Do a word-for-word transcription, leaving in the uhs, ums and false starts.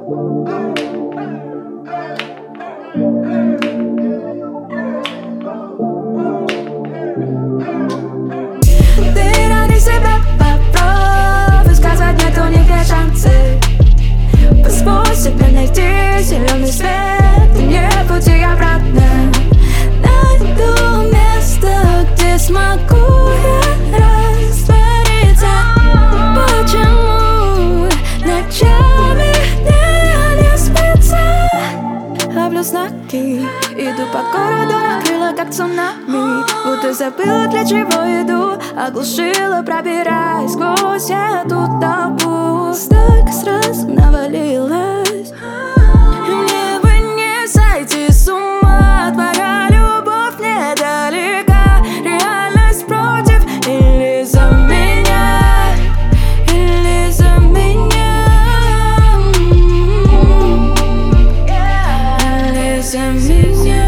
ради себя попробуй сказать нету нигде шансы. Позволь себе найти зеленый свет, и нет пути обратно. Найду место, где смогу я раствориться. Почему ночами мне не спится? Ловлю знаки, иду по городу, накрыла как цунами. Будто забыла, для чего иду, оглушила, пробираясь сквозь эту толпу. Столько сразу навалилось, мне бы не сойти с ума. Твоя любовь недалека, реальность против или за меня, или за меня, или за меня.